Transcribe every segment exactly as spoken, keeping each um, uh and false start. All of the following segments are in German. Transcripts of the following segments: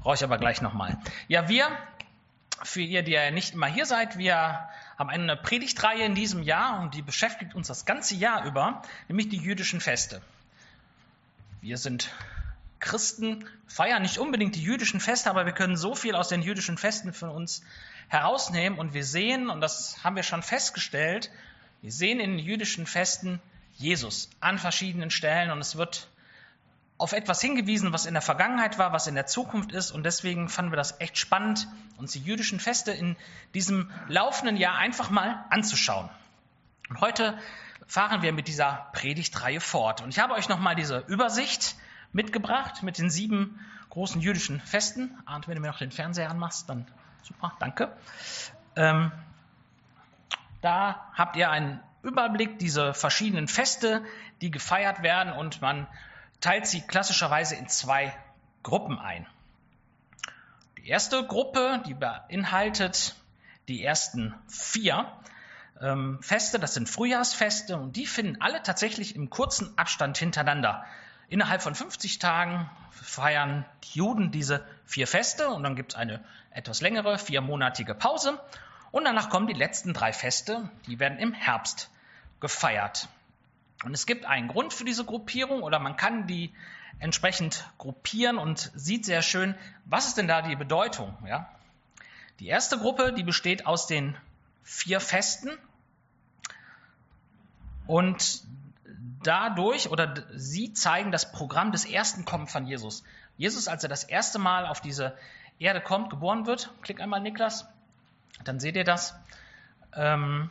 brauche ich aber gleich nochmal. Ja, wir, für ihr, die ja nicht immer hier seid, wir haben eine Predigtreihe in diesem Jahr und die beschäftigt uns das ganze Jahr über, nämlich die jüdischen Feste. Wir sind Christen, feiern nicht unbedingt die jüdischen Feste, aber wir können so viel aus den jüdischen Festen für uns herausnehmen und wir sehen, und das haben wir schon festgestellt, wir sehen in den jüdischen Festen Jesus an verschiedenen Stellen und es wird auf etwas hingewiesen, was in der Vergangenheit war, was in der Zukunft ist. Und deswegen fanden wir das echt spannend, uns die jüdischen Feste in diesem laufenden Jahr einfach mal anzuschauen. Und heute fahren wir mit dieser Predigtreihe fort. Und ich habe euch nochmal diese Übersicht mitgebracht mit den sieben großen jüdischen Festen. Und wenn du mir noch den Fernseher anmachst, dann super, danke. Ähm, da habt ihr einen Überblick, diese verschiedenen Feste, die gefeiert werden, und man teilt sie klassischerweise in zwei Gruppen ein. Die erste Gruppe, die beinhaltet die ersten vier ähm, Feste, das sind Frühjahrsfeste, und die finden alle tatsächlich im kurzen Abstand hintereinander. Innerhalb von fünfzig Tagen feiern die Juden diese vier Feste und dann gibt es eine etwas längere, viermonatige Pause und danach kommen die letzten drei Feste, die werden im Herbst gefeiert. Und es gibt einen Grund für diese Gruppierung oder man kann die entsprechend gruppieren und sieht sehr schön, was ist denn da die Bedeutung? Ja? Die erste Gruppe, die besteht aus den vier Festen und dadurch oder sie zeigen das Programm des ersten Kommens von Jesus. Jesus, als er das erste Mal auf diese Erde kommt, geboren wird, klick einmal Niklas, dann seht ihr das. Ähm,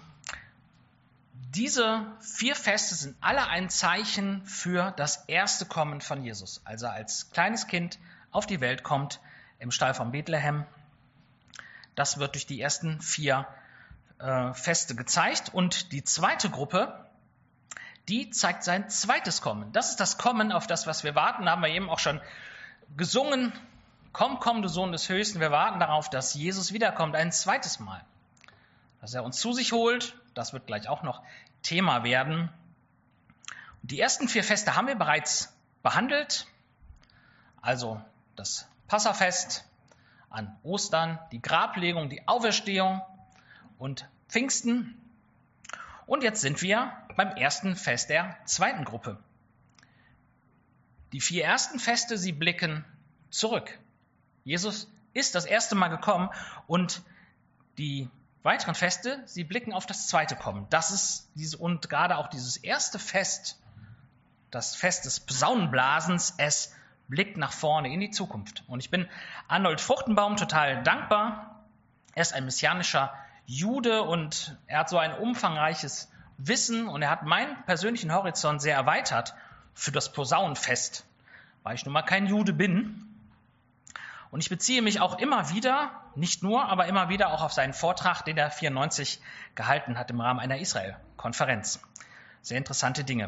Diese vier Feste sind alle ein Zeichen für das erste Kommen von Jesus, als er als kleines Kind auf die Welt kommt im Stall von Bethlehem. Das wird durch die ersten vier äh, Feste gezeigt. Und die zweite Gruppe, die zeigt sein zweites Kommen. Das ist das Kommen, auf das, was wir warten. Da haben wir eben auch schon gesungen. Komm, komm, du Sohn des Höchsten. Wir warten darauf, dass Jesus wiederkommt, ein zweites Mal. Dass er uns zu sich holt. Das wird gleich auch noch Thema werden. Und die ersten vier Feste haben wir bereits behandelt. Also das Passafest an Ostern, die Grablegung, die Auferstehung und Pfingsten. Und jetzt sind wir beim ersten Fest der zweiten Gruppe. Die vier ersten Feste, sie blicken zurück. Jesus ist das erste Mal gekommen und die weiteren Feste, sie blicken auf das zweite Kommen. Das ist diese, und gerade auch dieses erste Fest, das Fest des Posaunenblasens, es blickt nach vorne in die Zukunft. Und ich bin Arnold Fruchtenbaum total dankbar. Er ist ein messianischer Jude und er hat so ein umfangreiches Wissen und er hat meinen persönlichen Horizont sehr erweitert für das Posaunenfest, weil ich nun mal kein Jude bin. Und ich beziehe mich auch immer wieder, nicht nur, aber immer wieder auch auf seinen Vortrag, den er vierundneunzig gehalten hat im Rahmen einer Israel-Konferenz. Sehr interessante Dinge.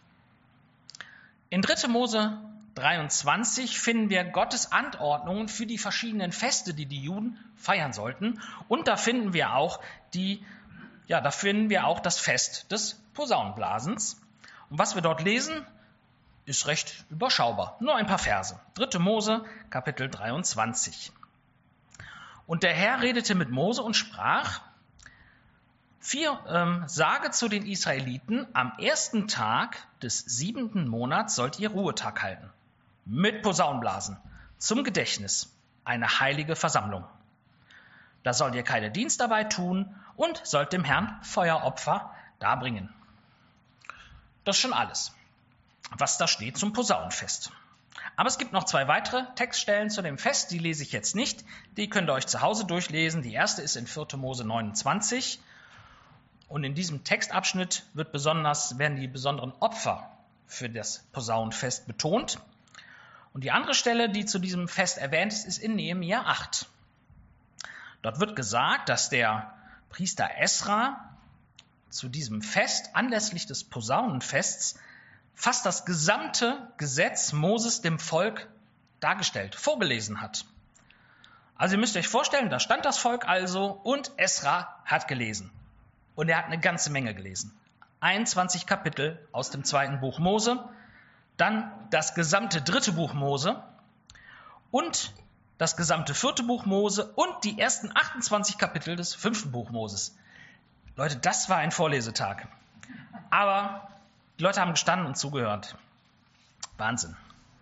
In dritte Mose dreiundzwanzig finden wir Gottes Anordnungen für die verschiedenen Feste, die die Juden feiern sollten. Und da finden wir auch die, ja, da finden wir auch das Fest des Posaunenblasens. Und was wir dort lesen, ist recht überschaubar. Nur ein paar Verse. dritte Mose, Kapitel dreiundzwanzig. Und der Herr redete mit Mose und sprach, Vier, ähm, sage zu den Israeliten, am ersten Tag des siebenten Monats sollt ihr Ruhetag halten. Mit Posaunenblasen. Zum Gedächtnis. Eine heilige Versammlung. Da sollt ihr keine Dienstarbeit tun und sollt dem Herrn Feueropfer darbringen. Das ist schon alles, was da steht zum Posaunenfest. Aber es gibt noch zwei weitere Textstellen zu dem Fest, die lese ich jetzt nicht. Die könnt ihr euch zu Hause durchlesen. Die erste ist in vierte Mose neunundzwanzig. Und in diesem Textabschnitt wird besonders, werden die besonderen Opfer für das Posaunenfest betont. Und die andere Stelle, die zu diesem Fest erwähnt ist, ist in Nehemia acht. Dort wird gesagt, dass der Priester Esra zu diesem Fest anlässlich des Posaunenfests fast das gesamte Gesetz Moses dem Volk dargestellt, vorgelesen hat. Also ihr müsst euch vorstellen, da stand das Volk also und Esra hat gelesen. Und er hat eine ganze Menge gelesen. einundzwanzig Kapitel aus dem zweiten Buch Mose, dann das gesamte dritte Buch Mose und das gesamte vierte Buch Mose und die ersten achtundzwanzig Kapitel des fünften Buch Moses. Leute, das war ein Vorlesetag. Aber die Leute haben gestanden und zugehört. Wahnsinn.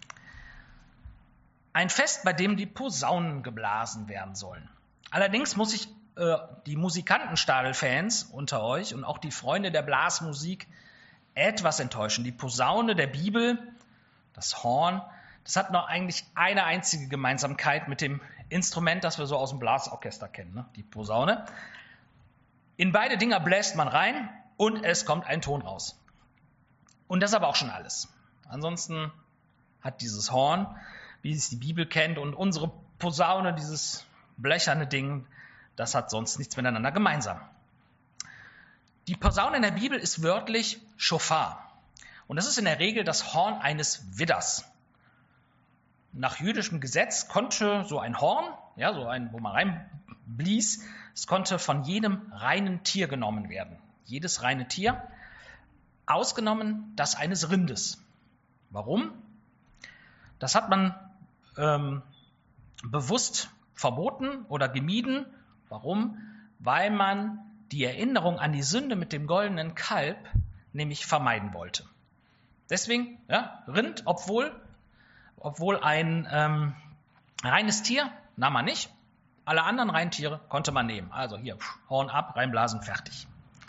Ein Fest, bei dem die Posaunen geblasen werden sollen. Allerdings muss ich äh, die Musikantenstadel-Fans unter euch und auch die Freunde der Blasmusik etwas enttäuschen. Die Posaune der Bibel, das Horn, das hat noch eigentlich eine einzige Gemeinsamkeit mit dem Instrument, das wir so aus dem Blasorchester kennen, ne? Die Posaune. In beide Dinger bläst man rein und es kommt ein Ton raus. Und das ist aber auch schon alles. Ansonsten hat dieses Horn, wie es die Bibel kennt, und unsere Posaune, dieses blecherne Ding, das hat sonst nichts miteinander gemeinsam. Die Posaune in der Bibel ist wörtlich Schofar. Und das ist in der Regel das Horn eines Widders. Nach jüdischem Gesetz konnte so ein Horn, ja, so ein, wo man reinblies, es konnte von jedem reinen Tier genommen werden. Jedes reine Tier, ausgenommen das eines Rindes. Warum? Das hat man ähm, bewusst verboten oder gemieden. Warum? Weil man die Erinnerung an die Sünde mit dem goldenen Kalb nämlich vermeiden wollte. Deswegen, ja, Rind, obwohl, obwohl ein ähm, reines Tier, nahm man nicht. Alle anderen Reintiere konnte man nehmen. Also hier, Horn ab, reinblasen, fertig.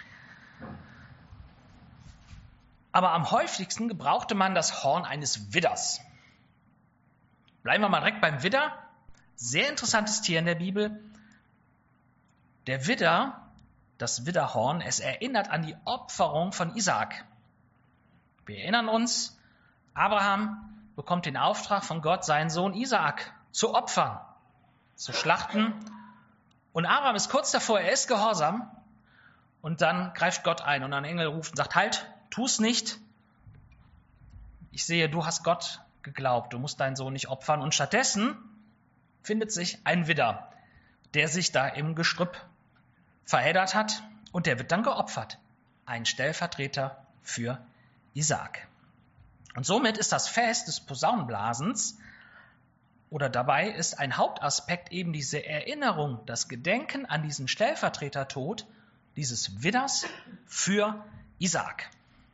Aber am häufigsten gebrauchte man das Horn eines Widders. Bleiben wir mal direkt beim Widder. Sehr interessantes Tier in der Bibel. Der Widder, das Widderhorn, es erinnert an die Opferung von Isaak. Wir erinnern uns, Abraham bekommt den Auftrag von Gott, seinen Sohn Isaak zu opfern, zu schlachten. Und Abraham ist kurz davor, er ist gehorsam. Und dann greift Gott ein und ein Engel ruft und sagt, halt, tu's nicht. Ich sehe, du hast Gott geglaubt, du musst deinen Sohn nicht opfern. Und stattdessen findet sich ein Widder, der sich da im Gestrüpp verheddert hat und der wird dann geopfert. Ein Stellvertreter für Isaak. Und somit ist das Fest des Posaunenblasens oder dabei ist ein Hauptaspekt eben diese Erinnerung, das Gedenken an diesen Stellvertretertod dieses Widders für Isaak.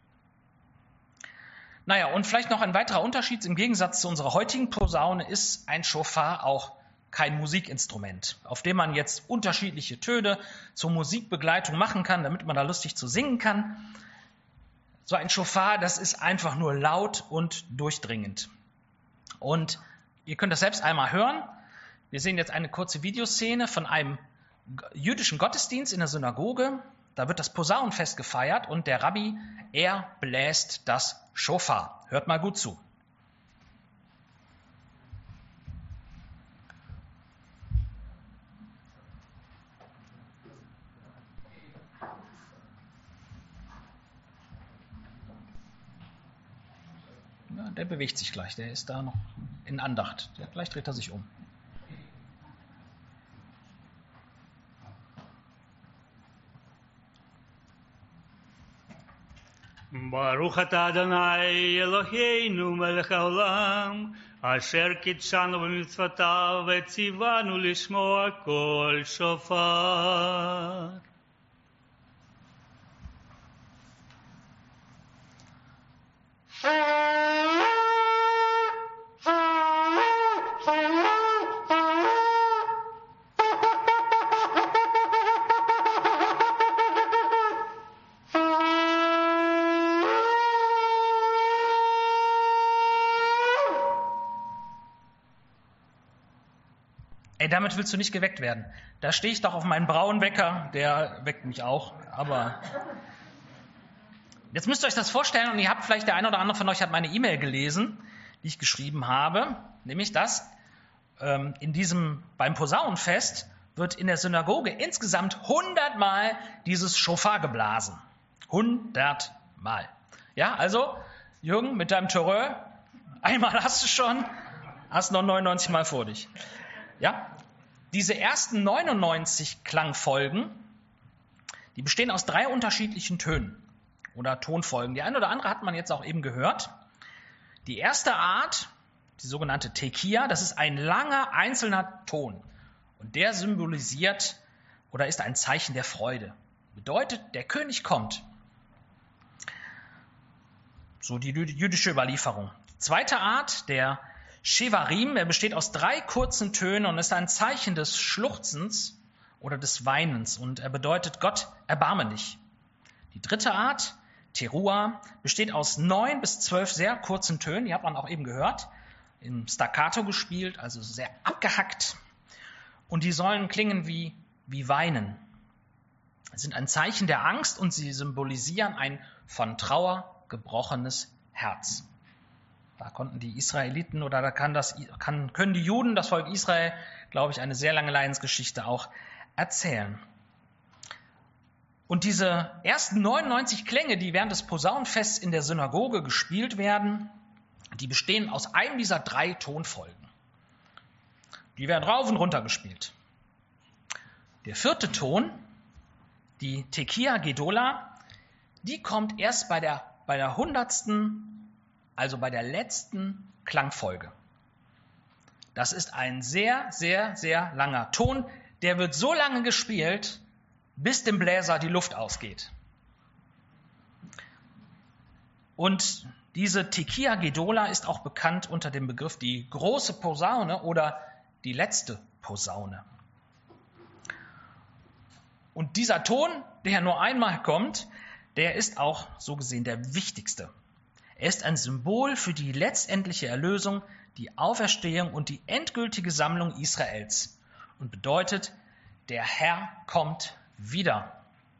Naja, und vielleicht noch ein weiterer Unterschied im Gegensatz zu unserer heutigen Posaune ist ein Schofar auch kein Musikinstrument, auf dem man jetzt unterschiedliche Töne zur Musikbegleitung machen kann, damit man da lustig zu singen kann. So ein Schofar, das ist einfach nur laut und durchdringend. Und ihr könnt das selbst einmal hören. Wir sehen jetzt eine kurze Videoszene von einem jüdischen Gottesdienst in der Synagoge. Da wird das Posaunenfest gefeiert und der Rabbi, er bläst das Schofar. Hört mal gut zu. Ja, der bewegt sich gleich, der ist da noch in Andacht. Ja, gleich dreht er sich um. ברוך אתה אדוני אלוהינו מלך העולם אשר קידשנו במצוותיו וציוונו לשמוע קול שופר. Ey, damit willst du nicht geweckt werden. Da stehe ich doch auf meinen braunen Wecker, der weckt mich auch, aber jetzt müsst ihr euch das vorstellen und ihr habt vielleicht, der eine oder andere von euch hat meine E-Mail gelesen, die ich geschrieben habe, nämlich dass ähm, in diesem, beim Posaunenfest wird in der Synagoge insgesamt hundertmal dieses Schofar geblasen. hundertmal. Ja, also, Jürgen, mit deinem Terreur, einmal hast du schon, hast noch neunundneunzig Mal vor dich. Ja, diese ersten neunundneunzig Klangfolgen, die bestehen aus drei unterschiedlichen Tönen oder Tonfolgen. Die eine oder andere hat man jetzt auch eben gehört. Die erste Art, die sogenannte Tekia. Das ist ein langer, einzelner Ton. Und der symbolisiert oder ist ein Zeichen der Freude. Bedeutet, der König kommt. So die jüdische Überlieferung. Die zweite Art, der Shevarim, er besteht aus drei kurzen Tönen und ist ein Zeichen des Schluchzens oder des Weinens. Und er bedeutet, Gott, erbarme dich. Die dritte Art, Teruah, besteht aus neun bis zwölf sehr kurzen Tönen. Die hat man auch eben gehört. Im Staccato gespielt, also sehr abgehackt. Und die sollen klingen wie, wie Weinen. Sie sind ein Zeichen der Angst und sie symbolisieren ein von Trauer gebrochenes Herz. Da konnten die Israeliten oder da kann das, kann, können die Juden, das Volk Israel, glaube ich, eine sehr lange Leidensgeschichte auch erzählen. Und diese ersten neunundneunzig Klänge, die während des Posaunenfests in der Synagoge gespielt werden, die bestehen aus einem dieser drei Tonfolgen. Die werden rauf und runter gespielt. Der vierte Ton, die Tekia Gedola, die kommt erst bei der, bei der hundertsten, also bei der letzten Klangfolge. Das ist ein sehr, sehr, sehr langer Ton. Der wird so lange gespielt, bis dem Bläser die Luft ausgeht. Und diese Tekia Gedola ist auch bekannt unter dem Begriff die große Posaune oder die letzte Posaune. Und dieser Ton, der nur einmal kommt, der ist auch so gesehen der wichtigste. Er ist ein Symbol für die letztendliche Erlösung, die Auferstehung und die endgültige Sammlung Israels und bedeutet, der Herr kommt wieder.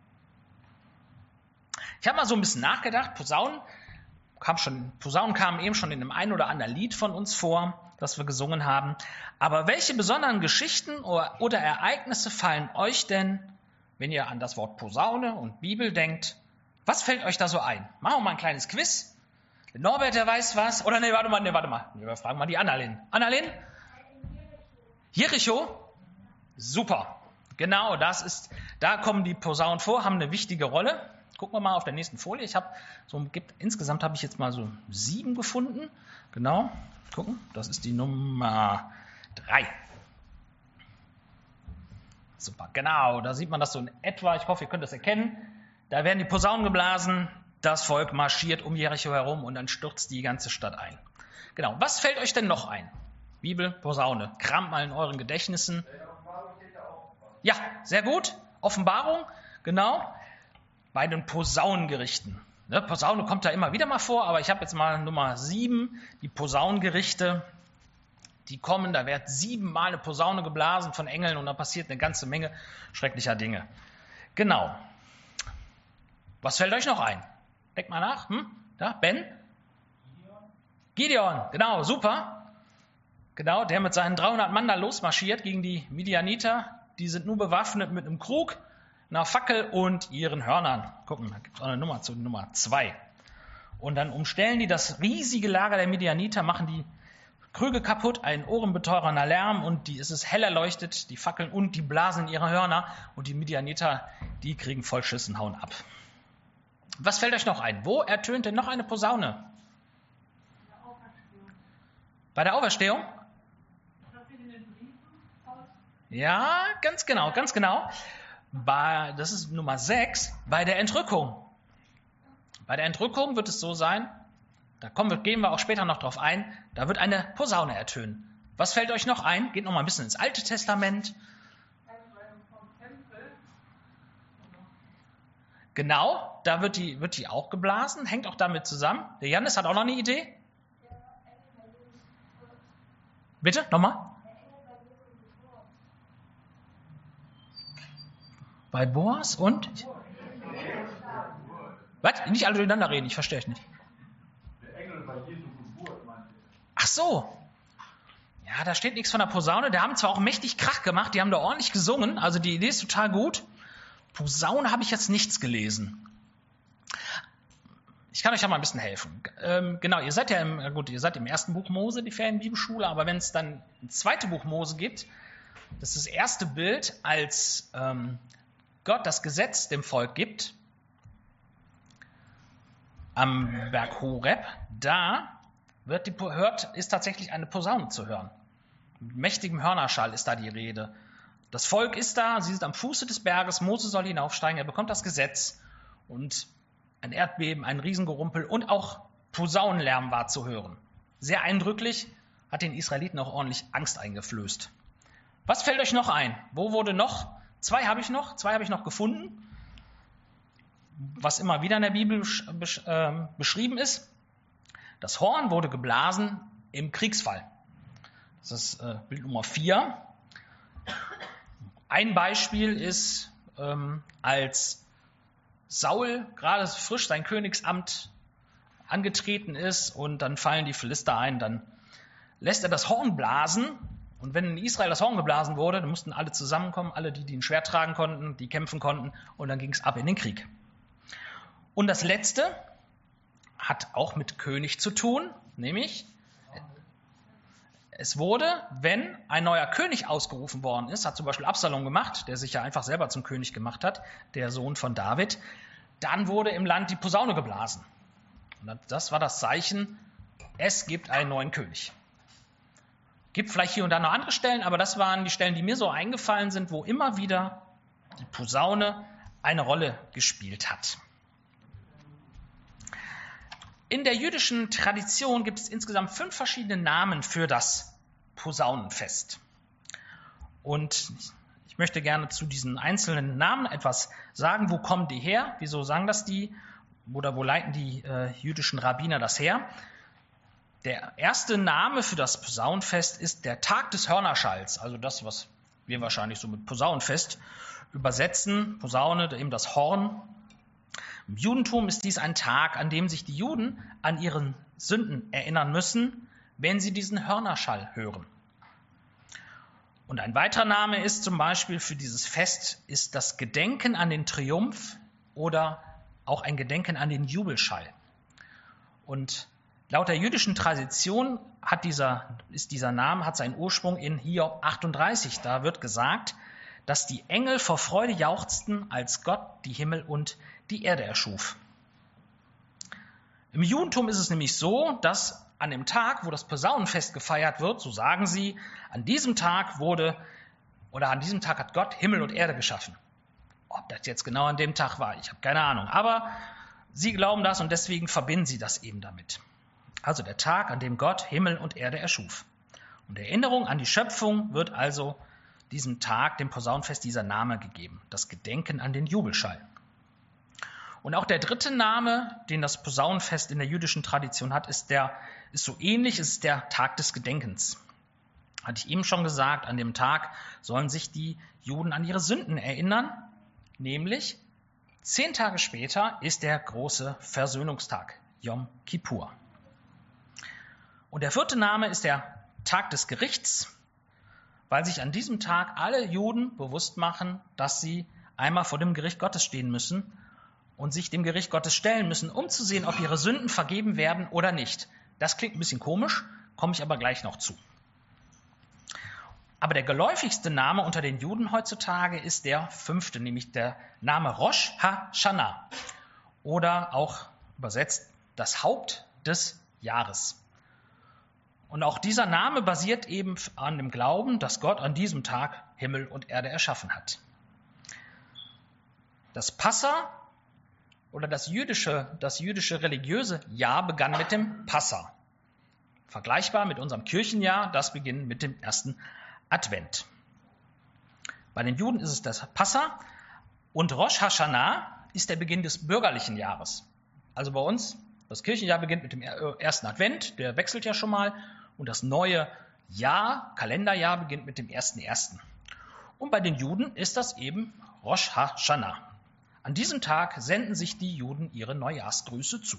Ich habe mal so ein bisschen nachgedacht, Posaunen, kam schon, Posaunen kamen eben schon in dem einen oder anderen Lied von uns vor, das wir gesungen haben. Aber welche besonderen Geschichten oder, oder Ereignisse fallen euch denn, wenn ihr an das Wort Posaune und Bibel denkt? Was fällt euch da so ein? Machen wir mal ein kleines Quiz. Der Norbert, der weiß was. Oder nee, warte mal, nee, warte mal. Wir fragen mal die Annalyn. Annalyn? Jericho? Super. Genau, das ist, da kommen die Posaunen vor, haben eine wichtige Rolle. Gucken wir mal auf der nächsten Folie. Ich habe so gibt, insgesamt habe ich jetzt mal so sieben gefunden. Genau. Gucken, das ist die Nummer drei. Super, genau. Da sieht man das so in etwa. Ich hoffe, ihr könnt das erkennen. Da werden die Posaunen geblasen. Das Volk marschiert um Jericho herum und dann stürzt die ganze Stadt ein. Genau. Was fällt euch denn noch ein? Bibel, Posaune. Kramt mal in euren Gedächtnissen. Ja, sehr gut. Offenbarung, genau. Bei den Posaunengerichten. Ne, Posaune kommt da immer wieder mal vor, aber ich habe jetzt mal Nummer sieben, die Posaunengerichte. Die kommen, da wird siebenmal eine Posaune geblasen von Engeln und da passiert eine ganze Menge schrecklicher Dinge. Genau. Was fällt euch noch ein? Denkt mal nach. Hm? Da, Ben? Gideon. Gideon, genau, super. Genau, der mit seinen dreihundert Mann da losmarschiert gegen die Midianiter. Die sind nur bewaffnet mit einem Krug, einer Fackel und ihren Hörnern. Gucken, da gibt es auch eine Nummer zu Nummer zwei. Und dann umstellen die das riesige Lager der Midianiter, machen die Krüge kaputt, ein ohrenbeteurender Lärm und die ist es hell erleuchtet, die Fackeln und die blasen in ihre Hörner und die Midianiter, die kriegen voll Schiss und hauen ab. Was fällt euch noch ein? Wo ertönt denn noch eine Posaune? Bei der Auferstehung? Ja, ganz genau, ganz genau. Bei, das ist Nummer sechs, bei der Entrückung. Bei der Entrückung wird es so sein, da kommen wir, gehen wir auch später noch drauf ein, da wird eine Posaune ertönen. Was fällt euch noch ein? Geht noch mal ein bisschen ins Alte Testament. Genau, da wird die, wird die auch geblasen, hängt auch damit zusammen. Der Jannis hat auch noch eine Idee. Bitte, nochmal. Bei Boas und? Was? Nicht alle durcheinander reden, ich verstehe euch nicht. Der Engel bei Jesu Geburt, meinte er. Ach so. Ja, da steht nichts von der Posaune. Die haben zwar auch mächtig Krach gemacht, die haben da ordentlich gesungen, also die Idee ist total gut. Posaune habe ich jetzt nichts gelesen. Ich kann euch ja mal ein bisschen helfen. Ähm, genau, ihr seid ja im, gut, ihr seid im ersten Buch Mose, die Ferienbibelschule, aber wenn es dann ein zweites Buch Mose gibt, das ist das erste Bild, als ähm, Gott das Gesetz dem Volk gibt, am Berg Horeb, da wird die, hört, ist tatsächlich eine Posaune zu hören. Mit mächtigem Hörnerschall ist da die Rede. Das Volk ist da, sie sind am Fuße des Berges, Mose soll hinaufsteigen, er bekommt das Gesetz und ein Erdbeben, ein Riesengerumpel und auch Posaunenlärm war zu hören. Sehr eindrücklich, hat den Israeliten auch ordentlich Angst eingeflößt. Was fällt euch noch ein? Wo wurde noch? Zwei habe ich noch, zwei habe ich noch gefunden, was immer wieder in der Bibel besch äh, beschrieben ist. Das Horn wurde geblasen im Kriegsfall. Das ist äh, Bild Nummer vier. Ein Beispiel ist, ähm, als Saul gerade frisch sein Königsamt angetreten ist und dann fallen die Philister ein, dann lässt er das Horn blasen. Und wenn in Israel das Horn geblasen wurde, dann mussten alle zusammenkommen, alle, die, die ein Schwert tragen konnten, die kämpfen konnten, und dann ging es ab in den Krieg. Und das Letzte hat auch mit König zu tun, nämlich es wurde, wenn ein neuer König ausgerufen worden ist, hat zum Beispiel Absalom gemacht, der sich ja einfach selber zum König gemacht hat, der Sohn von David, dann wurde im Land die Posaune geblasen. Und das war das Zeichen, es gibt einen neuen König. Gibt vielleicht hier und da noch andere Stellen, aber das waren die Stellen, die mir so eingefallen sind, wo immer wieder die Posaune eine Rolle gespielt hat. In der jüdischen Tradition gibt es insgesamt fünf verschiedene Namen für das Posaunenfest. Und ich möchte gerne zu diesen einzelnen Namen etwas sagen. Wo kommen die her? Wieso sagen das die? Oder wo leiten die äh, jüdischen Rabbiner das her? Der erste Name für das Posaunenfest ist der Tag des Hörnerschalls, also das, was wir wahrscheinlich so mit Posaunenfest übersetzen. Posaune, eben das Horn. Im Judentum ist dies ein Tag, an dem sich die Juden an ihren Sünden erinnern müssen, wenn sie diesen Hörnerschall hören. Und ein weiterer Name ist zum Beispiel für dieses Fest ist das Gedenken an den Triumph oder auch ein Gedenken an den Jubelschall. Und laut der jüdischen Tradition hat dieser, ist dieser Name, hat seinen Ursprung in Hiob achtunddreißig. Da wird gesagt, dass die Engel vor Freude jauchzten, als Gott die Himmel und die Erde erschuf. Im Judentum ist es nämlich so, dass an dem Tag, wo das Posaunenfest gefeiert wird, so sagen sie, an diesem Tag wurde, oder an diesem Tag hat Gott Himmel und Erde geschaffen. Ob das jetzt genau an dem Tag war, ich habe keine Ahnung. Aber sie glauben das und deswegen verbinden sie das eben damit. Also der Tag, an dem Gott Himmel und Erde erschuf. Und Erinnerung an die Schöpfung wird also diesem Tag, dem Posaunenfest, dieser Name gegeben. Das Gedenken an den Jubelschall. Und auch der dritte Name, den das Posaunenfest in der jüdischen Tradition hat, ist, der, ist so ähnlich, ist der Tag des Gedenkens. Hatte ich eben schon gesagt, an dem Tag sollen sich die Juden an ihre Sünden erinnern, nämlich zehn Tage später ist der große Versöhnungstag, Yom Kippur. Und der vierte Name ist der Tag des Gerichts, weil sich an diesem Tag alle Juden bewusst machen, dass sie einmal vor dem Gericht Gottes stehen müssen und sich dem Gericht Gottes stellen müssen, um zu sehen, ob ihre Sünden vergeben werden oder nicht. Das klingt ein bisschen komisch, komme ich aber gleich noch zu. Aber der geläufigste Name unter den Juden heutzutage ist der fünfte, nämlich der Name Rosh Hashanah oder auch übersetzt das Haupt des Jahres. Und auch dieser Name basiert eben an dem Glauben, dass Gott an diesem Tag Himmel und Erde erschaffen hat. Das Passa oder das jüdische, das jüdische religiöse Jahr begann mit dem Passa. Vergleichbar mit unserem Kirchenjahr, das beginnt mit dem ersten Advent. Bei den Juden ist es das Passa und Rosh Hashanah ist der Beginn des bürgerlichen Jahres. Also bei uns, das Kirchenjahr beginnt mit dem ersten Advent, der wechselt ja schon mal, und das neue Jahr, Kalenderjahr, beginnt mit dem ersten ersten Und bei den Juden ist das eben Rosh Hashanah. An diesem Tag senden sich die Juden ihre Neujahrsgrüße zu.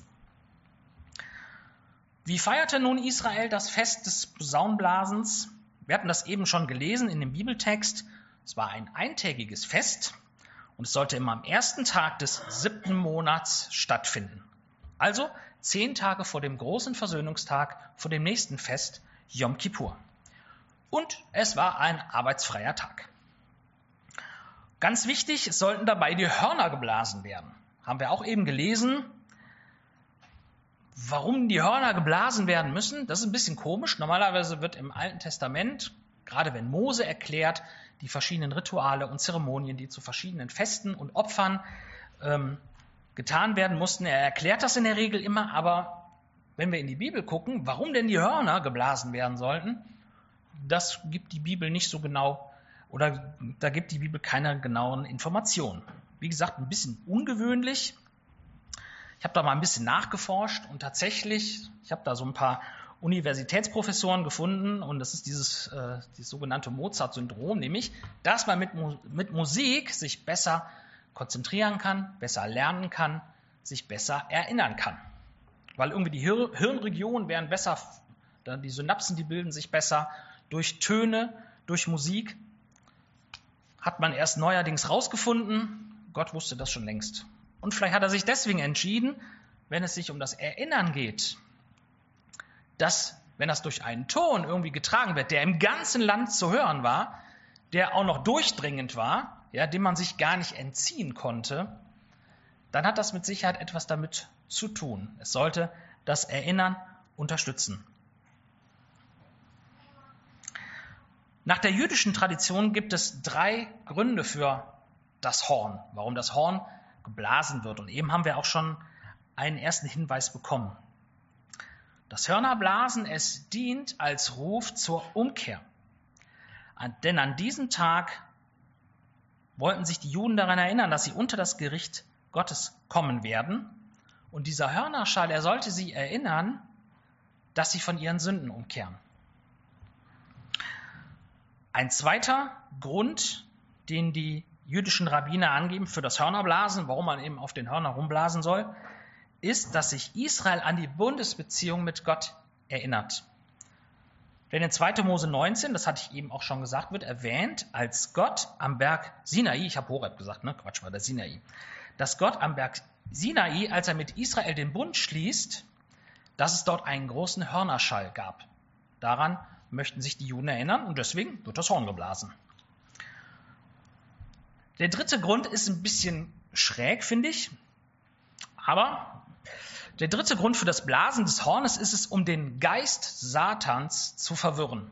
Wie feierte nun Israel das Fest des Posaunenblasens? Wir hatten das eben schon gelesen in dem Bibeltext. Es war ein eintägiges Fest und es sollte immer am ersten Tag des siebten Monats stattfinden. Also zehn Tage vor dem großen Versöhnungstag, vor dem nächsten Fest, Yom Kippur. Und es war ein arbeitsfreier Tag. Ganz wichtig, es sollten dabei die Hörner geblasen werden. Haben wir auch eben gelesen. warum die Hörner geblasen werden müssen, das ist ein bisschen komisch. Normalerweise wird im Alten Testament, gerade wenn Mose erklärt, die verschiedenen Rituale und Zeremonien, die zu verschiedenen Festen und Opfern ähm, getan werden mussten. Er erklärt das in der Regel immer, aber wenn wir in die Bibel gucken, warum denn die Hörner geblasen werden sollten, das gibt die Bibel nicht so genau, oder da gibt die Bibel keine genauen Informationen. Wie gesagt, ein bisschen ungewöhnlich. Ich habe da mal ein bisschen nachgeforscht und tatsächlich, ich habe da so ein paar Universitätsprofessoren gefunden und das ist dieses, äh, dieses sogenannte Mozart-Syndrom, nämlich, dass man mit, mit Musik sich besser konzentrieren kann, besser lernen kann, sich besser erinnern kann. Weil irgendwie die Hir- Hirnregionen werden besser, die Synapsen, die bilden sich besser durch Töne, durch Musik. Hat man erst neuerdings rausgefunden, Gott wusste das schon längst. Und vielleicht hat er sich deswegen entschieden, wenn es sich um das Erinnern geht, dass, wenn das durch einen Ton irgendwie getragen wird, der im ganzen Land zu hören war, der auch noch durchdringend war, ja, dem man sich gar nicht entziehen konnte, dann hat das mit Sicherheit etwas damit zu tun. Es sollte das Erinnern unterstützen. Nach der jüdischen Tradition gibt es drei Gründe für das Horn, warum das Horn geblasen wird. Und eben haben wir auch schon einen ersten Hinweis bekommen. Das Hörnerblasen, es dient als Ruf zur Umkehr. Denn an diesem Tag wollten sich die Juden daran erinnern, dass sie unter das Gericht Gottes kommen werden. Und dieser Hörnerschall, er sollte sie erinnern, dass sie von ihren Sünden umkehren. Ein zweiter Grund, den die jüdischen Rabbiner angeben für das Hörnerblasen, warum man eben auf den Hörner rumblasen soll, ist, dass sich Israel an die Bundesbeziehung mit Gott erinnert. Denn in zweiter Mose neunzehn, das hatte ich eben auch schon gesagt, wird erwähnt, als Gott am Berg Sinai, ich habe Horeb gesagt, ne? Quatsch, war der Sinai, dass Gott am Berg Sinai, als er mit Israel den Bund schließt, dass es dort einen großen Hörnerschall gab. Daran möchten sich die Juden erinnern und deswegen wird das Horn geblasen. Der dritte Grund ist ein bisschen schräg, finde ich, aber der dritte Grund für das Blasen des Hornes ist es, um den Geist Satans zu verwirren.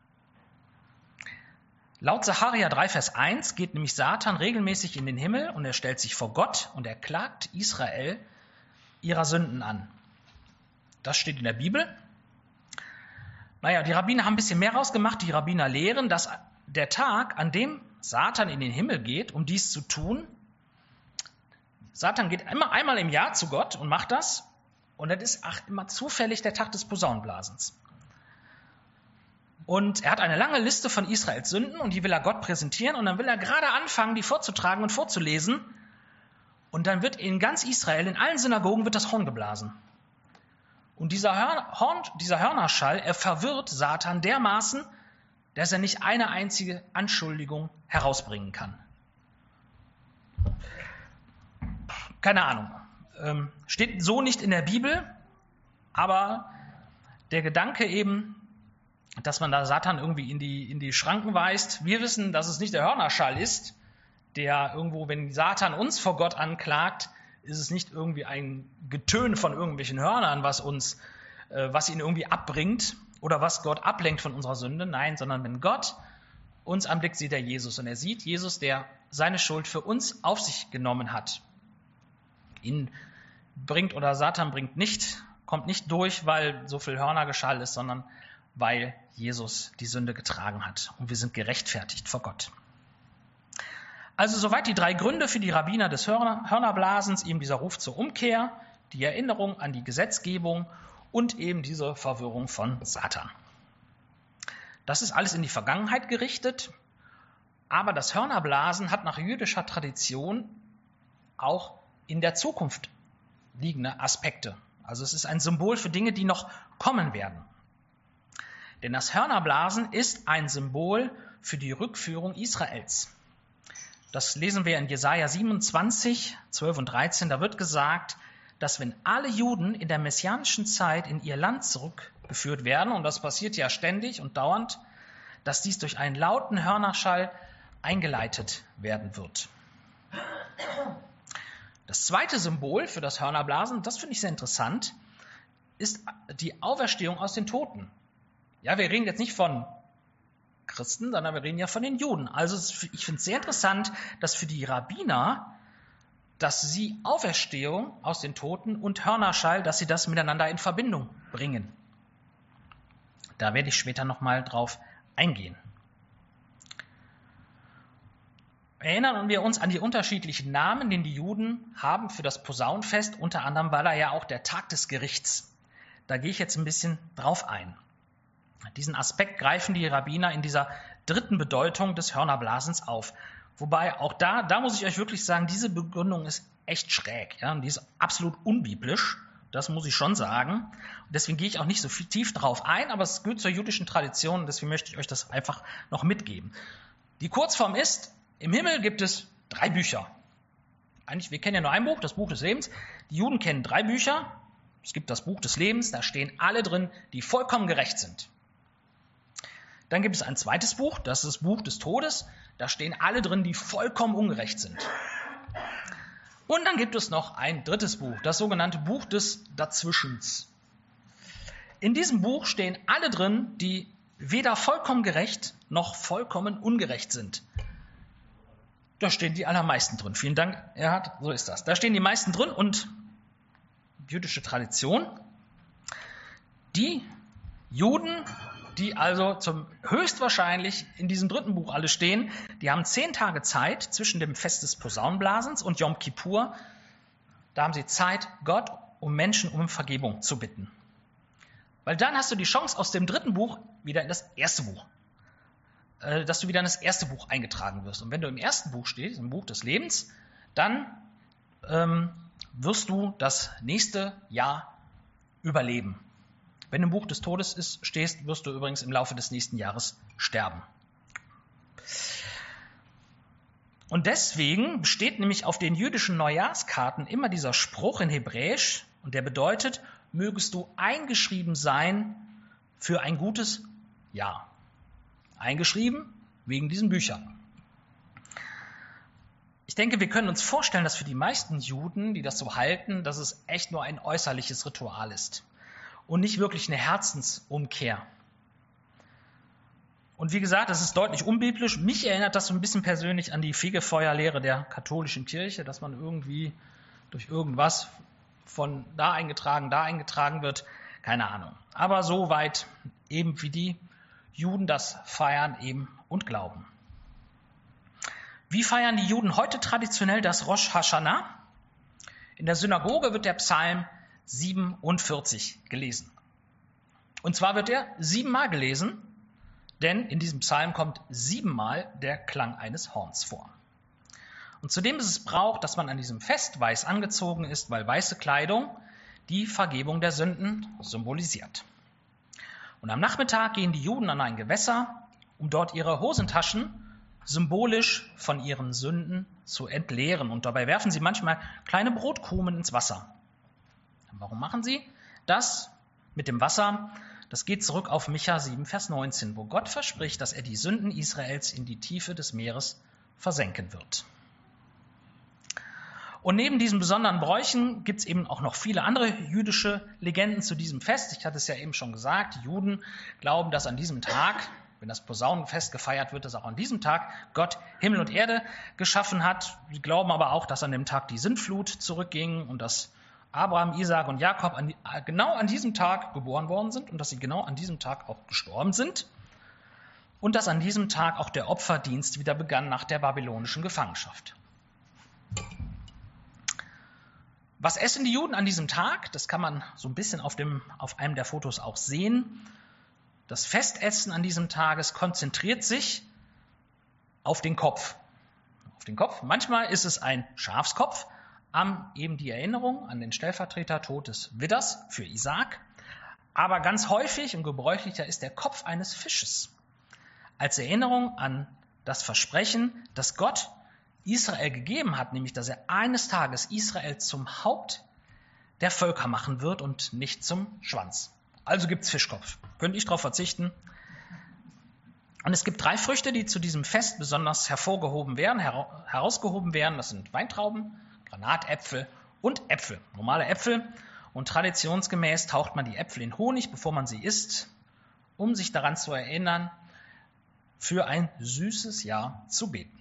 Laut Sacharja drei, Vers eins geht nämlich Satan regelmäßig in den Himmel und er stellt sich vor Gott und er klagt Israel ihrer Sünden an. Das steht in der Bibel. Naja, die Rabbiner haben ein bisschen mehr rausgemacht. Die Rabbiner lehren, dass der Tag, an dem Satan in den Himmel geht, um dies zu tun, Satan geht immer einmal im Jahr zu Gott und macht das. Und das ist ach, immer zufällig der Tag des Posaunenblasens. Und er hat eine lange Liste von Israels Sünden und die will er Gott präsentieren. Und dann will er gerade anfangen, die vorzutragen und vorzulesen. Und dann wird in ganz Israel, in allen Synagogen, wird das Horn geblasen. Und dieser, Hörn, Horn, dieser Hörnerschall, er verwirrt Satan dermaßen, dass er nicht eine einzige Anschuldigung herausbringen kann. Keine Ahnung. Ähm, steht so nicht in der Bibel, aber der Gedanke eben, dass man da Satan irgendwie in die, in die Schranken weist. Wir wissen, dass es nicht der Hörnerschall ist, der irgendwo, wenn Satan uns vor Gott anklagt, ist es nicht irgendwie ein Getön von irgendwelchen Hörnern, was uns, äh, was ihn irgendwie abbringt oder was Gott ablenkt von unserer Sünde. Nein, sondern wenn Gott uns anblickt, sieht er Jesus. Und er sieht Jesus, der seine Schuld für uns auf sich genommen hat. Ihn bringt oder Satan bringt nicht, kommt nicht durch, weil so viel Hörnergeschall ist, sondern weil Jesus die Sünde getragen hat. Und wir sind gerechtfertigt vor Gott. Also soweit die drei Gründe für die Rabbiner des Hörner, Hörnerblasens, eben dieser Ruf zur Umkehr, die Erinnerung an die Gesetzgebung und eben diese Verwirrung von Satan. Das ist alles in die Vergangenheit gerichtet, aber das Hörnerblasen hat nach jüdischer Tradition auch in der Zukunft liegende Aspekte. Also es ist ein Symbol für Dinge, die noch kommen werden. Denn das Hörnerblasen ist ein Symbol für die Rückführung Israels. Das lesen wir in Jesaja siebenundzwanzig, zwölf und dreizehn. Da wird gesagt, dass wenn alle Juden in der messianischen Zeit in ihr Land zurückgeführt werden, und das passiert ja ständig und dauernd, dass dies durch einen lauten Hörnerschall eingeleitet werden wird. Das zweite Symbol für das Hörnerblasen, das finde ich sehr interessant, ist die Auferstehung aus den Toten. Ja, wir reden jetzt nicht von Christen, sondern wir reden ja von den Juden. Also ich finde es sehr interessant, dass für die Rabbiner, dass sie Auferstehung aus den Toten und Hörnerschall, dass sie das miteinander in Verbindung bringen. Da werde ich später nochmal drauf eingehen. Erinnern wir uns an die unterschiedlichen Namen, den die Juden haben für das Posaunenfest. Unter anderem war da ja auch der Tag des Gerichts. Da gehe ich jetzt ein bisschen drauf ein. Diesen Aspekt greifen die Rabbiner in dieser dritten Bedeutung des Hörnerblasens auf. Wobei auch da, da muss ich euch wirklich sagen, diese Begründung ist echt schräg. Ja? Und die ist absolut unbiblisch. Das muss ich schon sagen. Und deswegen gehe ich auch nicht so viel tief drauf ein, aber es gehört zur jüdischen Tradition und deswegen möchte ich euch das einfach noch mitgeben. Die Kurzform ist, im Himmel gibt es drei Bücher. Eigentlich, wir kennen ja nur ein Buch, das Buch des Lebens. Die Juden kennen drei Bücher. Es gibt das Buch des Lebens, da stehen alle drin, die vollkommen gerecht sind. Dann gibt es ein zweites Buch, das ist das Buch des Todes. Da stehen alle drin, die vollkommen ungerecht sind. Und dann gibt es noch ein drittes Buch, das sogenannte Buch des Dazwischens. In diesem Buch stehen alle drin, die weder vollkommen gerecht noch vollkommen ungerecht sind. Da stehen die allermeisten drin. Vielen Dank, Erhard, so ist das. Da stehen die meisten drin und jüdische Tradition. Die Juden, die also zum höchstwahrscheinlich in diesem dritten Buch alle stehen, die haben zehn Tage Zeit zwischen dem Fest des Posaunenblasens und Yom Kippur. Da haben sie Zeit, Gott um Menschen um Vergebung zu bitten. Weil dann hast du die Chance, aus dem dritten Buch wieder in das erste Buch, äh, dass du wieder in das erste Buch eingetragen wirst. Und wenn du im ersten Buch stehst, im Buch des Lebens, dann ähm, wirst du das nächste Jahr überleben. Wenn du im Buch des Todes ist, stehst, wirst du übrigens im Laufe des nächsten Jahres sterben. Und deswegen besteht nämlich auf den jüdischen Neujahrskarten immer dieser Spruch in Hebräisch, und der bedeutet, mögest du eingeschrieben sein für ein gutes Jahr. Eingeschrieben wegen diesen Büchern. Ich denke, wir können uns vorstellen, dass für die meisten Juden, die das so halten, dass es echt nur ein äußerliches Ritual ist und nicht wirklich eine Herzensumkehr. Und wie gesagt, das ist deutlich unbiblisch. Mich erinnert das so ein bisschen persönlich an die Fegefeuerlehre der katholischen Kirche, dass man irgendwie durch irgendwas von da eingetragen, da eingetragen wird. Keine Ahnung. Aber so weit eben wie die Juden das feiern eben und glauben. Wie feiern die Juden heute traditionell das Rosh Hashanah? In der Synagoge wird der Psalm siebenundvierzig gelesen. Und zwar wird er siebenmal gelesen, denn in diesem Psalm kommt siebenmal der Klang eines Horns vor. Und zudem ist es Brauch, dass man an diesem Fest weiß angezogen ist, weil weiße Kleidung die Vergebung der Sünden symbolisiert. Und am Nachmittag gehen die Juden an ein Gewässer, um dort ihre Hosentaschen symbolisch von ihren Sünden zu entleeren. Und dabei werfen sie manchmal kleine Brotkrumen ins Wasser. Warum machen sie das mit dem Wasser? Das geht zurück auf Micha sieben, Vers neunzehn, wo Gott verspricht, dass er die Sünden Israels in die Tiefe des Meeres versenken wird. Und neben diesen besonderen Bräuchen gibt es eben auch noch viele andere jüdische Legenden zu diesem Fest. Ich hatte es ja eben schon gesagt, die Juden glauben, dass an diesem Tag, wenn das Posaunenfest gefeiert wird, dass auch an diesem Tag Gott Himmel und Erde geschaffen hat. Sie glauben aber auch, dass an dem Tag die Sintflut zurückging und dass Abraham, Isaak und Jakob an die, genau an diesem Tag geboren worden sind und dass sie genau an diesem Tag auch gestorben sind und dass an diesem Tag auch der Opferdienst wieder begann nach der babylonischen Gefangenschaft. Was essen die Juden an diesem Tag? Das kann man so ein bisschen auf, dem, auf einem der Fotos auch sehen. Das Festessen an diesem Tages konzentriert sich auf den Kopf. Auf den Kopf. Manchmal ist es ein Schafskopf, an eben die Erinnerung an den Stellvertretertod des Widders für Isaak. Aber ganz häufig und gebräuchlicher ist der Kopf eines Fisches. Als Erinnerung an das Versprechen, das Gott Israel gegeben hat, nämlich dass er eines Tages Israel zum Haupt der Völker machen wird und nicht zum Schwanz. Also gibt es Fischkopf. Könnte ich darauf verzichten. Und es gibt drei Früchte, die zu diesem Fest besonders hervorgehoben werden, her- herausgehoben werden. Das sind Weintrauben, Granatäpfel und Äpfel, normale Äpfel. Und traditionsgemäß taucht man die Äpfel in Honig, bevor man sie isst, um sich daran zu erinnern, für ein süßes Jahr zu beten.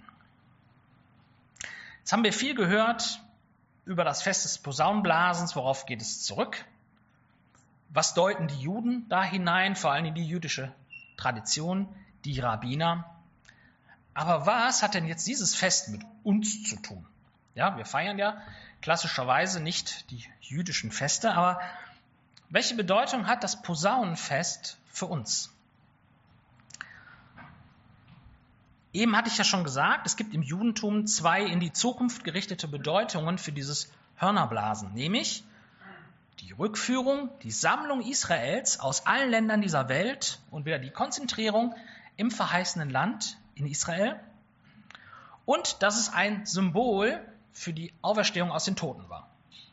Jetzt haben wir viel gehört über das Fest des Posaunenblasens. Worauf geht es zurück? Was deuten die Juden da hinein, vor allem in die jüdische Tradition, die Rabbiner? Aber was hat denn jetzt dieses Fest mit uns zu tun? Ja, wir feiern ja klassischerweise nicht die jüdischen Feste, aber welche Bedeutung hat das Posaunenfest für uns? Eben hatte ich ja schon gesagt, es gibt im Judentum zwei in die Zukunft gerichtete Bedeutungen für dieses Hörnerblasen, nämlich die Rückführung, die Sammlung Israels aus allen Ländern dieser Welt und wieder die Konzentrierung im verheißenen Land in Israel und dass es ein Symbol für die Auferstehung aus den Toten war.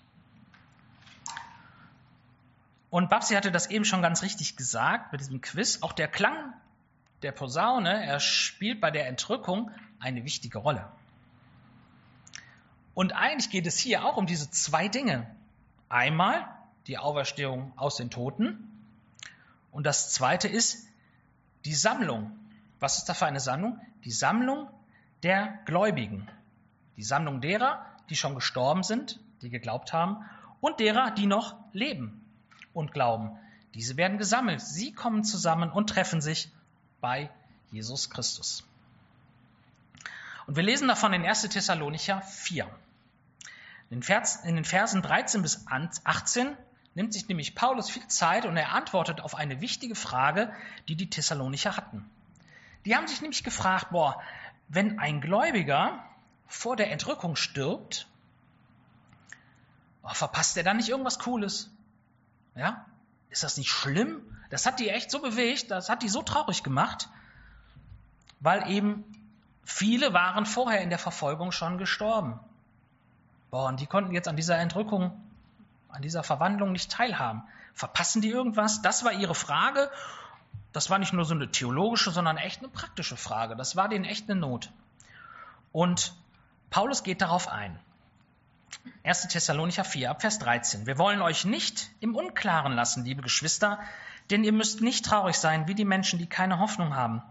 Und Babsi hatte das eben schon ganz richtig gesagt bei diesem Quiz, auch der Klang der Posaune, er spielt bei der Entrückung eine wichtige Rolle. Und eigentlich geht es hier auch um diese zwei Dinge. Einmal die Auferstehung aus den Toten und das zweite ist die Sammlung. Was ist da für eine Sammlung? Die Sammlung der Gläubigen. Die Sammlung derer, die schon gestorben sind, die geglaubt haben, und derer, die noch leben und glauben. Diese werden gesammelt. Sie kommen zusammen und treffen sich bei Jesus Christus. Und wir lesen davon in erster Thessalonicher vier. In den Versen dreizehn bis achtzehn nimmt sich nämlich Paulus viel Zeit und er antwortet auf eine wichtige Frage, die die Thessalonicher hatten. Die haben sich nämlich gefragt, boah, wenn ein Gläubiger vor der Entrückung stirbt, oh, verpasst er dann nicht irgendwas Cooles? Ja? Ist das nicht schlimm? Das hat die echt so bewegt, das hat die so traurig gemacht, weil eben viele waren vorher in der Verfolgung schon gestorben. Boah, und die konnten jetzt an dieser Entrückung, an dieser Verwandlung nicht teilhaben. Verpassen die irgendwas? Das war ihre Frage. Das war nicht nur so eine theologische, sondern echt eine praktische Frage. Das war denen echt eine Not. Und Paulus geht darauf ein. erster Thessalonicher vier, ab Vers dreizehn. Wir wollen euch nicht im Unklaren lassen, liebe Geschwister, denn ihr müsst nicht traurig sein wie die Menschen, die keine Hoffnung haben.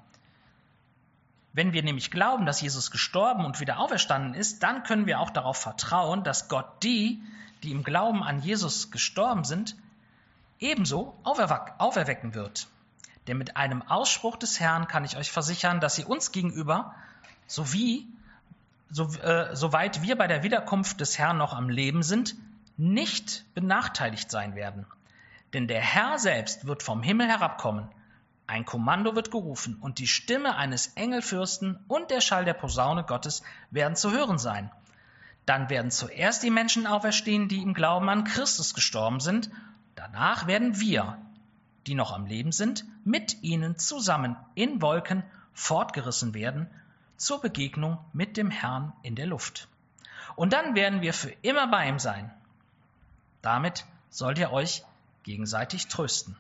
Wenn wir nämlich glauben, dass Jesus gestorben und wieder auferstanden ist, dann können wir auch darauf vertrauen, dass Gott die, die im Glauben an Jesus gestorben sind, ebenso auferwecken wird. Denn mit einem Ausspruch des Herrn kann ich euch versichern, dass sie uns gegenüber, sowie, so, äh, soweit wir bei der Wiederkunft des Herrn noch am Leben sind, nicht benachteiligt sein werden. Denn der Herr selbst wird vom Himmel herabkommen, ein Kommando wird gerufen und die Stimme eines Engelfürsten und der Schall der Posaune Gottes werden zu hören sein. Dann werden zuerst die Menschen auferstehen, die im Glauben an Christus gestorben sind. Danach werden wir, die noch am Leben sind, mit ihnen zusammen in Wolken fortgerissen werden zur Begegnung mit dem Herrn in der Luft. Und dann werden wir für immer bei ihm sein. Damit sollt ihr euch gegenseitig trösten.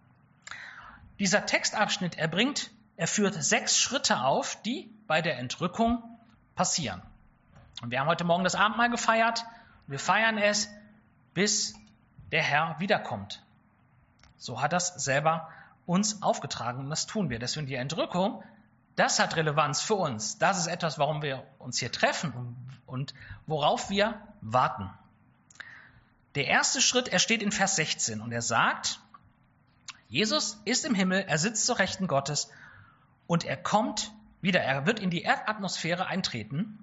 Dieser Textabschnitt erbringt, er führt sechs Schritte auf, die bei der Entrückung passieren. Und wir haben heute Morgen das Abendmahl gefeiert. Wir feiern es, bis der Herr wiederkommt. So hat das selber uns aufgetragen und das tun wir. Deswegen die Entrückung, das hat Relevanz für uns. Das ist etwas, warum wir uns hier treffen und, und worauf wir warten. Der erste Schritt, er steht in Vers sechzehn und er sagt, Jesus ist im Himmel, er sitzt zur Rechten Gottes und er kommt wieder, er wird in die Erdatmosphäre eintreten.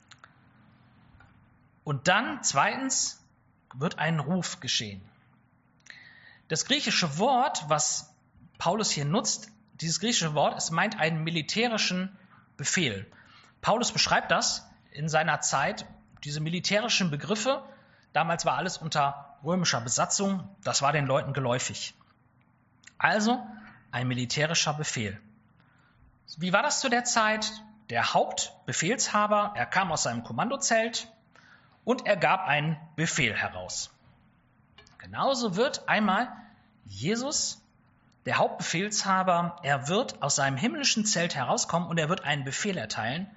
Und dann, zweitens, wird ein Ruf geschehen. Das griechische Wort, was Paulus hier nutzt, dieses griechische Wort, es meint einen militärischen Befehl. Paulus beschreibt das in seiner Zeit, diese militärischen Begriffe. Damals war alles unter römischer Besatzung, das war den Leuten geläufig. Also ein militärischer Befehl. Wie war das zu der Zeit? Der Hauptbefehlshaber, er kam aus seinem Kommandozelt und er gab einen Befehl heraus. Genauso wird einmal Jesus, der Hauptbefehlshaber, er wird aus seinem himmlischen Zelt herauskommen und er wird einen Befehl erteilen,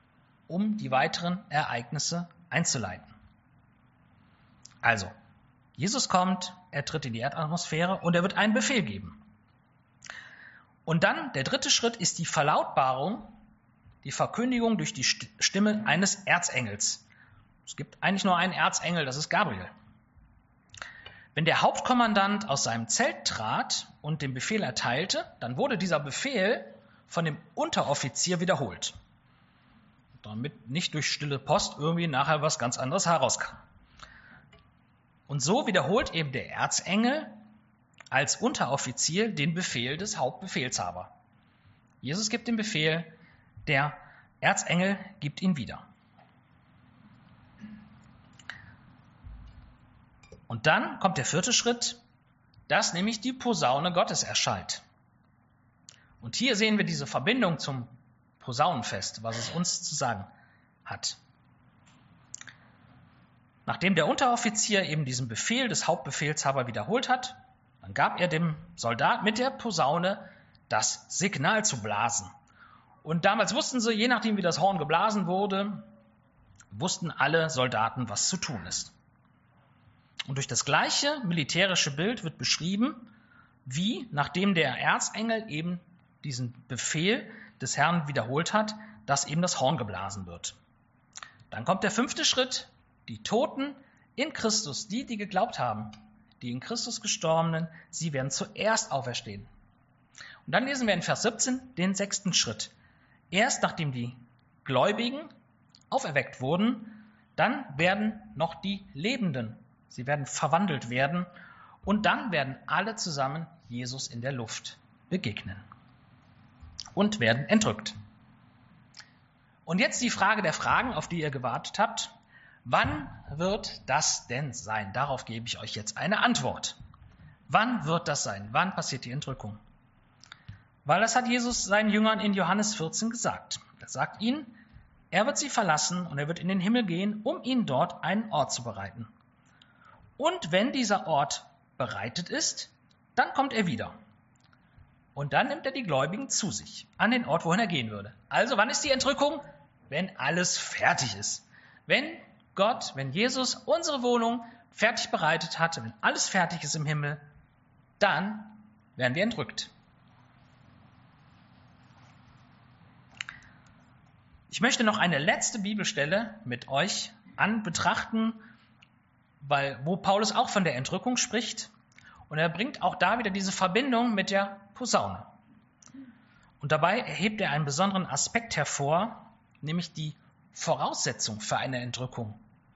um die weiteren Ereignisse einzuleiten. Also, Jesus kommt, er tritt in die Erdatmosphäre und er wird einen Befehl geben. Und dann, der dritte Schritt ist die Verlautbarung, die Verkündigung durch die Stimme eines Erzengels. Es gibt eigentlich nur einen Erzengel, das ist Gabriel. Wenn der Hauptkommandant aus seinem Zelt trat und den Befehl erteilte, dann wurde dieser Befehl von dem Unteroffizier wiederholt, damit nicht durch stille Post irgendwie nachher was ganz anderes herauskam. Und so wiederholt eben der Erzengel als Unteroffizier den Befehl des Hauptbefehlshabers. Jesus gibt den Befehl, der Erzengel gibt ihn wieder. Und dann kommt der vierte Schritt, dass nämlich die Posaune Gottes erschallt. Und hier sehen wir diese Verbindung zum Posaunenfest, was es uns zu sagen hat. Nachdem der Unteroffizier eben diesen Befehl des Hauptbefehlshabers wiederholt hat, dann gab er dem Soldat mit der Posaune das Signal zu blasen. Und damals wussten sie, je nachdem wie das Horn geblasen wurde, wussten alle Soldaten, was zu tun ist. Und durch das gleiche militärische Bild wird beschrieben, wie, nachdem der Erzengel eben diesen Befehl des Herrn wiederholt hat, dass eben das Horn geblasen wird. Dann kommt der fünfte Schritt, die Toten in Christus, die, die geglaubt haben, die in Christus Gestorbenen, sie werden zuerst auferstehen. Und dann lesen wir in Vers siebzehn den sechsten Schritt. Erst nachdem die Gläubigen auferweckt wurden, dann werden noch die Lebenden, sie werden verwandelt werden und dann werden alle zusammen Jesus in der Luft begegnen und werden entrückt. Und jetzt die Frage der Fragen, auf die ihr gewartet habt. Wann wird das denn sein? Darauf gebe ich euch jetzt eine Antwort. Wann wird das sein? Wann passiert die Entrückung? Weil das hat Jesus seinen Jüngern in Johannes vierzehn gesagt. Er sagt ihnen, er wird sie verlassen und er wird in den Himmel gehen, um ihnen dort einen Ort zu bereiten. Und wenn dieser Ort bereitet ist, dann kommt er wieder. Und dann nimmt er die Gläubigen zu sich, an den Ort, wohin er gehen würde. Also wann ist die Entrückung? Wenn alles fertig ist. Wenn Gott, wenn Jesus unsere Wohnung fertig bereitet hat, wenn alles fertig ist im Himmel, dann werden wir entrückt. Ich möchte noch eine letzte Bibelstelle mit euch an betrachten, weil, wo Paulus auch von der Entrückung spricht. Und er bringt auch da wieder diese Verbindung mit der Posaune. Und dabei erhebt er einen besonderen Aspekt hervor, nämlich die Voraussetzung für eine Entrückung,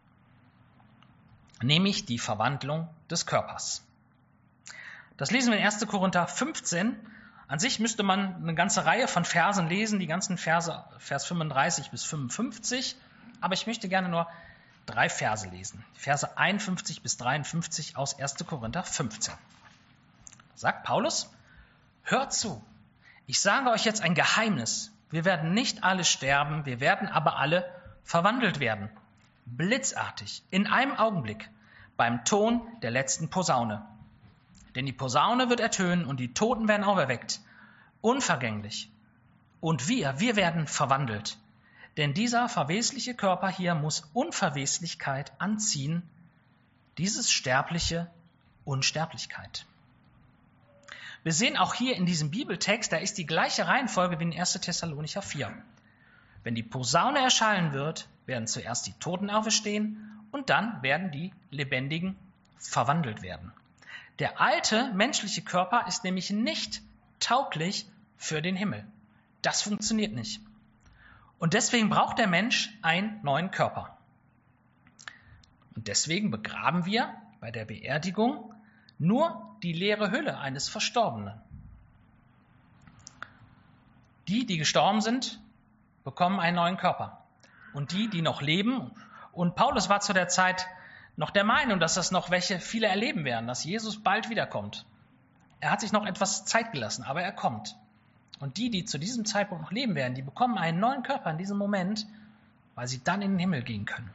nämlich die Verwandlung des Körpers. Das lesen wir in erster Korinther fünfzehn. An sich müsste man eine ganze Reihe von Versen lesen, die ganzen Verse, Vers fünfunddreißig bis fünfundfünfzig, aber ich möchte gerne nur drei Verse lesen. Verse einundfünfzig bis dreiundfünfzig aus erster Korinther fünfzehn. Da sagt Paulus, hört zu, ich sage euch jetzt ein Geheimnis. Wir werden nicht alle sterben, wir werden aber alle verwandelt werden. Blitzartig, in einem Augenblick, beim Ton der letzten Posaune. Denn die Posaune wird ertönen und die Toten werden auferweckt, unvergänglich. Und wir, wir werden verwandelt. Denn dieser verwesliche Körper hier muss Unverweslichkeit anziehen, dieses sterbliche Unsterblichkeit. Wir sehen auch hier in diesem Bibeltext, da ist die gleiche Reihenfolge wie in erster Thessalonicher vier. Wenn die Posaune erschallen wird, werden zuerst die Toten auferstehen und dann werden die Lebendigen verwandelt werden. Der alte menschliche Körper ist nämlich nicht tauglich für den Himmel. Das funktioniert nicht. Und deswegen braucht der Mensch einen neuen Körper. Und deswegen begraben wir bei der Beerdigung nur die leere Hülle eines Verstorbenen. Die, die gestorben sind, bekommen einen neuen Körper. Und die, die noch leben, und Paulus war zu der Zeit noch der Meinung, dass das noch welche viele erleben werden, dass Jesus bald wiederkommt. Er hat sich noch etwas Zeit gelassen, aber er kommt. Und die, die zu diesem Zeitpunkt noch leben werden, die bekommen einen neuen Körper in diesem Moment, weil sie dann in den Himmel gehen können.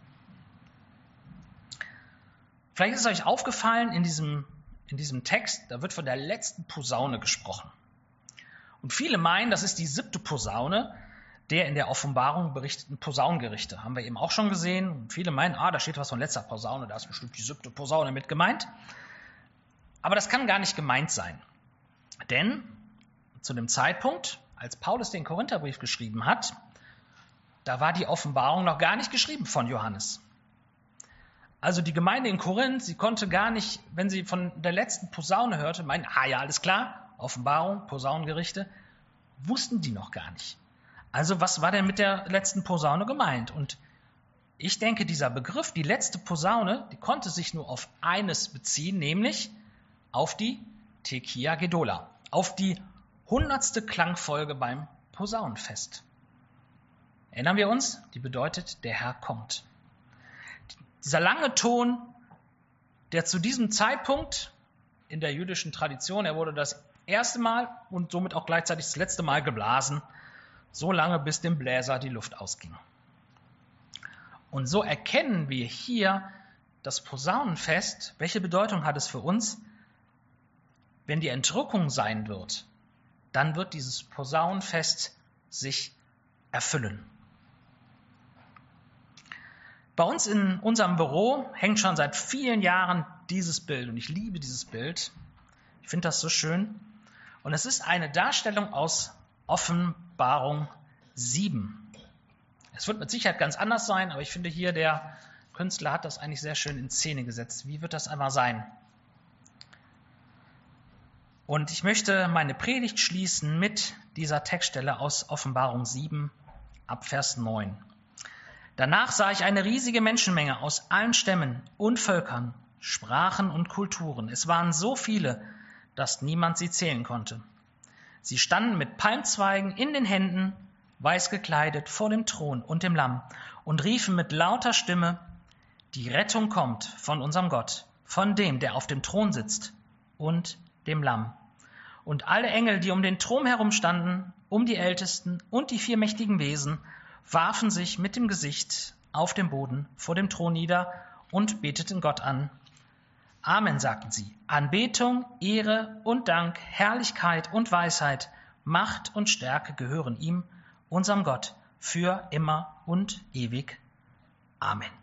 Vielleicht ist es euch aufgefallen, in diesem, in diesem Text, da wird von der letzten Posaune gesprochen. Und viele meinen, das ist die siebte Posaune, der in der Offenbarung berichteten Posaunengerichte. Haben wir eben auch schon gesehen. Viele meinen, ah, da steht was von letzter Posaune, da ist bestimmt die siebte Posaune mit gemeint. Aber das kann gar nicht gemeint sein. Denn zu dem Zeitpunkt, als Paulus den Korintherbrief geschrieben hat, da war die Offenbarung noch gar nicht geschrieben von Johannes. Also die Gemeinde in Korinth, sie konnte gar nicht, wenn sie von der letzten Posaune hörte, meinen, ah ja, alles klar, Offenbarung, Posaunengerichte, wussten die noch gar nicht. Also was war denn mit der letzten Posaune gemeint? Und ich denke, dieser Begriff, die letzte Posaune, die konnte sich nur auf eines beziehen, nämlich auf die Tekia Gedola, auf die hundertste Klangfolge beim Posaunenfest. Erinnern wir uns? Die bedeutet, der Herr kommt. Dieser lange Ton, der zu diesem Zeitpunkt in der jüdischen Tradition, er wurde das erste Mal und somit auch gleichzeitig das letzte Mal geblasen, so lange bis dem Bläser die Luft ausging. Und so erkennen wir hier das Posaunenfest. Welche Bedeutung hat es für uns? Wenn die Entrückung sein wird, dann wird dieses Posaunenfest sich erfüllen. Bei uns in unserem Büro hängt schon seit vielen Jahren dieses Bild und ich liebe dieses Bild. Ich finde das so schön. Und es ist eine Darstellung aus Offenbarung sieben. Es wird mit Sicherheit ganz anders sein, aber ich finde hier, der Künstler hat das eigentlich sehr schön in Szene gesetzt. Wie wird das einmal sein? Und ich möchte meine Predigt schließen mit dieser Textstelle aus Offenbarung sieben, ab Vers neun. Danach sah ich eine riesige Menschenmenge aus allen Stämmen und Völkern, Sprachen und Kulturen. Es waren so viele, dass niemand sie zählen konnte. Sie standen mit Palmzweigen in den Händen, weiß gekleidet, vor dem Thron und dem Lamm und riefen mit lauter Stimme, die Rettung kommt von unserem Gott, von dem, der auf dem Thron sitzt und dem Lamm. Und alle Engel, die um den Thron herumstanden, um die Ältesten und die vier mächtigen Wesen, warfen sich mit dem Gesicht auf den Boden vor dem Thron nieder und beteten Gott an. Amen, sagten sie. Anbetung, Ehre und Dank, Herrlichkeit und Weisheit, Macht und Stärke gehören ihm, unserem Gott, für immer und ewig. Amen.